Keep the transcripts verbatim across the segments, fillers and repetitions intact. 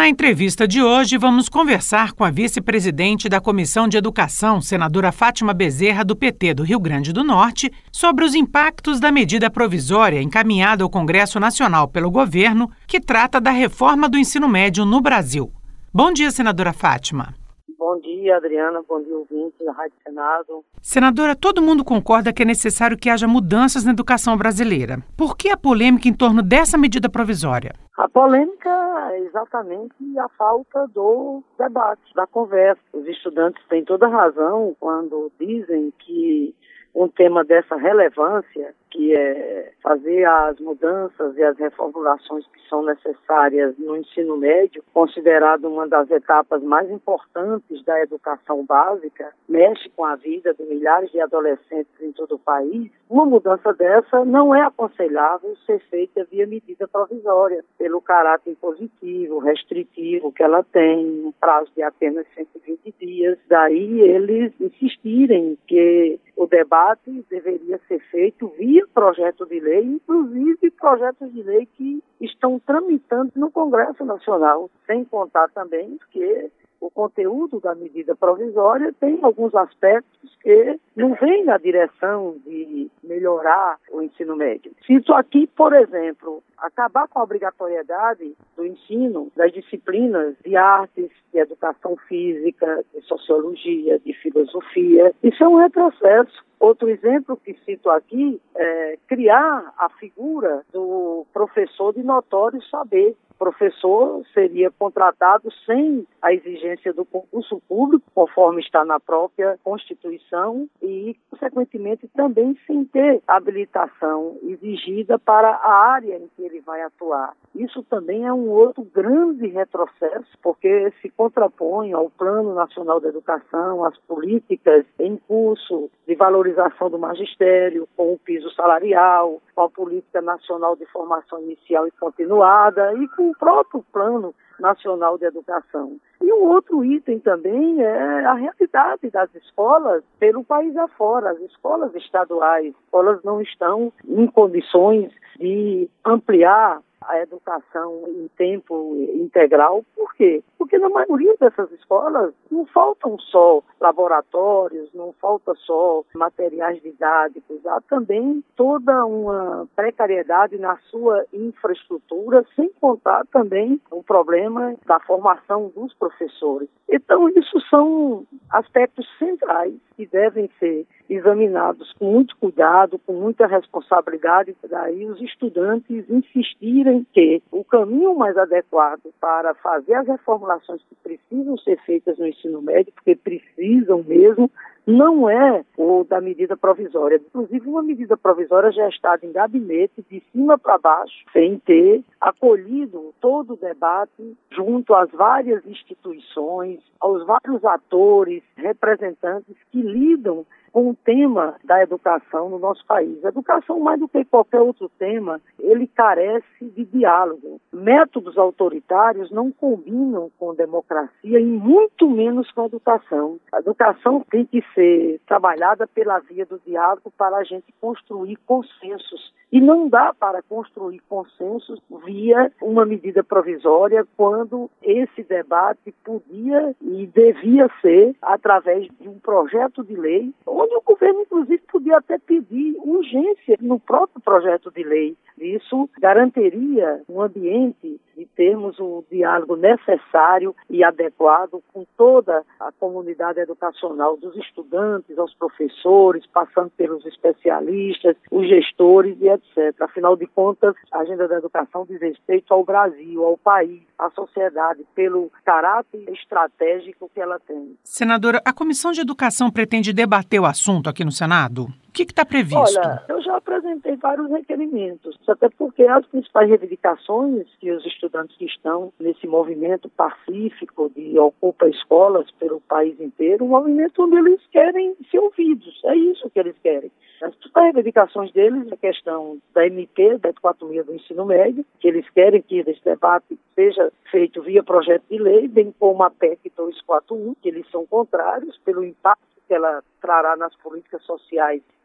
Na entrevista de hoje, vamos conversar com a vice-presidente da Comissão de Educação, senadora Fátima Bezerra, do P T do Rio Grande do Norte, sobre os impactos da medida provisória encaminhada ao Congresso Nacional pelo governo, que trata da reforma do ensino médio no Brasil. Bom dia, senadora Fátima. Bom dia, Adriana. Bom dia, ouvintes da Rádio Senado. Senadora, todo mundo concorda que é necessário que haja mudanças na educação brasileira. Por que a polêmica em torno dessa medida provisória? A polêmica é exatamente a falta do debate, da conversa. Os estudantes têm toda razão quando dizem que um tema dessa relevância, que é fazer as mudanças e as reformulações que são necessárias no ensino médio, considerado uma das etapas mais importantes da educação básica, mexe com a vida de milhares de adolescentes em todo o país. Uma mudança dessa não é aconselhável ser feita via medida provisória, pelo caráter impositivo, restritivo que ela tem, um prazo de apenas cento e vinte dias. Daí eles insistirem que o debate deveria ser feito via projeto de lei, inclusive projetos de lei que estão tramitando no Congresso Nacional, sem contar também que o conteúdo da medida provisória tem alguns aspectos que não vêm na direção de melhorar o ensino médio. Cito aqui, por exemplo, acabar com a obrigatoriedade do ensino das disciplinas de artes, de educação física, de sociologia, de filosofia. Isso é um retrocesso. Outro exemplo que cito aqui é criar a figura do professor de notório saber. O professor seria contratado sem a exigência do concurso público, conforme está na própria Constituição, e, consequentemente, também sem ter habilitação exigida para a área em que ele vai atuar. Isso também é um outro grande retrocesso, porque se contrapõe ao Plano Nacional da Educação, às políticas em curso de valorização do magistério, com o piso salarial, com a Política Nacional de Formação Inicial e Continuada e com o próprio Plano Nacional de Educação. E um outro item também é a realidade das escolas pelo país afora. As escolas estaduais, elas não estão em condições de ampliar a educação em tempo integral. Por quê? Porque na maioria dessas escolas não faltam só laboratórios, não falta só materiais didáticos, há também toda uma precariedade na sua infraestrutura, sem contar também o problema da formação dos professores. Então, isso são aspectos centrais que devem ser examinados com muito cuidado, com muita responsabilidade, daí os estudantes insistirem que o caminho mais adequado para fazer as reformulações que precisam ser feitas no ensino médio, porque precisam mesmo, não é o da medida provisória. Inclusive, uma medida provisória já está em gabinete, de cima para baixo, sem ter acolhido todo o debate junto às várias instituições, aos vários atores, representantes que lidam com o tema da educação no nosso país. A educação, mais do que qualquer outro tema, ele carece de diálogo. Métodos autoritários não combinam com democracia e muito menos com a educação. A educação tem que ser trabalhada pela via do diálogo para a gente construir consensos. E não dá para construir consensos via uma medida provisória quando esse debate podia e devia ser através de um projeto de lei, onde o governo, inclusive, podia até pedir urgência no próprio projeto de lei. Isso garantiria um ambiente de termos o diálogo necessário e adequado com toda a comunidade educacional, dos estudantes aos professores, passando pelos especialistas, os gestores e etcétera. Afinal de contas, a agenda da educação diz respeito ao Brasil, ao país, à sociedade, pelo caráter estratégico que ela tem. Senadora, a Comissão de Educação pretende debater o assunto aqui no Senado? O que está previsto? Olha, eu já apresentei vários requerimentos, até porque as principais reivindicações que os estudantes que estão nesse movimento pacífico de ocupa escolas pelo país inteiro, um movimento onde eles querem ser ouvidos, é isso que eles querem. As principais reivindicações deles é a questão da M P, da quatro mil do ensino médio, que eles querem que esse debate seja feito via projeto de lei, bem como a P E C duzentos e quarenta e um, que eles são contrários pelo impacto que ela trará nas políticas sociais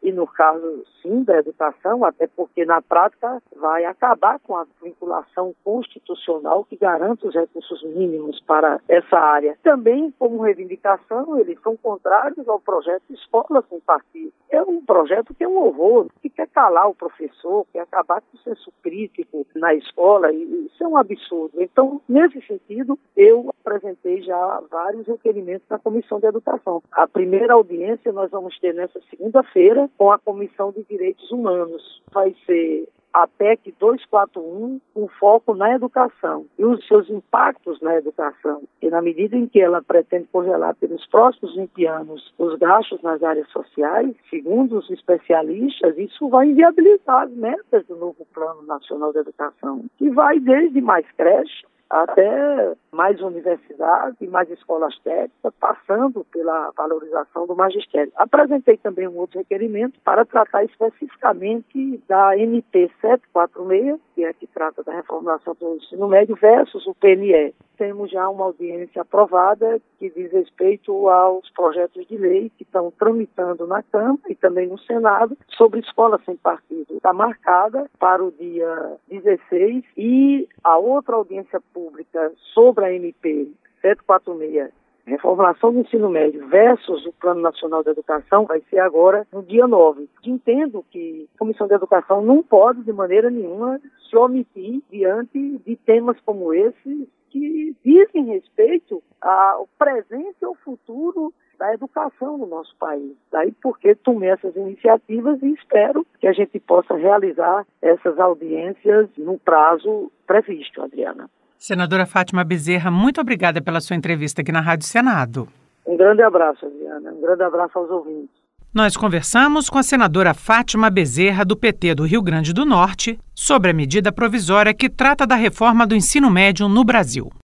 e no caso, sim, da educação, até porque na prática vai acabar com a vinculação constitucional que garante os recursos mínimos para essa área. Também, como reivindicação, eles são contrários ao projeto Escola Sem Partido. É um projeto que é um horror, que quer calar o professor, quer acabar com o senso crítico na escola, e isso é um absurdo. Então, nesse sentido, eu apresentei já vários requerimentos na Comissão de Educação. A primeira audiência nós vamos ter nessa segunda-feira com a Comissão de Direitos Humanos. Vai ser a P E C duzentos e quarenta e um, com foco na educação e os seus impactos na educação. E na medida em que ela pretende congelar pelos próximos vinte anos os gastos nas áreas sociais, segundo os especialistas, isso vai inviabilizar as metas do novo Plano Nacional de Educação, que vai desde mais creche até mais universidades e mais escolas técnicas, passando pela valorização do magistério. Apresentei também um outro requerimento para tratar especificamente da M P setecentos e quarenta e seis, que é a que trata da reformulação do ensino médio, versus o P N E. Temos já uma audiência aprovada que diz respeito aos projetos de lei que estão tramitando na Câmara e também no Senado sobre escola sem partido. Está marcada para o dia dezesseis e a outra audiência pública sobre a M P setecentos e quarenta e seis, reformulação do ensino médio versus o Plano Nacional de Educação, vai ser agora no dia nove. Entendo que a Comissão de Educação não pode, de maneira nenhuma, se omitir diante de temas como esse que dizem respeito ao presente e ao futuro da educação no nosso país. Daí porque tomei essas iniciativas e espero que a gente possa realizar essas audiências no prazo previsto, Adriana. Senadora Fátima Bezerra, muito obrigada pela sua entrevista aqui na Rádio Senado. Um grande abraço, Adriana. Um grande abraço aos ouvintes. Nós conversamos com a senadora Fátima Bezerra, do P T do Rio Grande do Norte, sobre a medida provisória que trata da reforma do ensino médio no Brasil.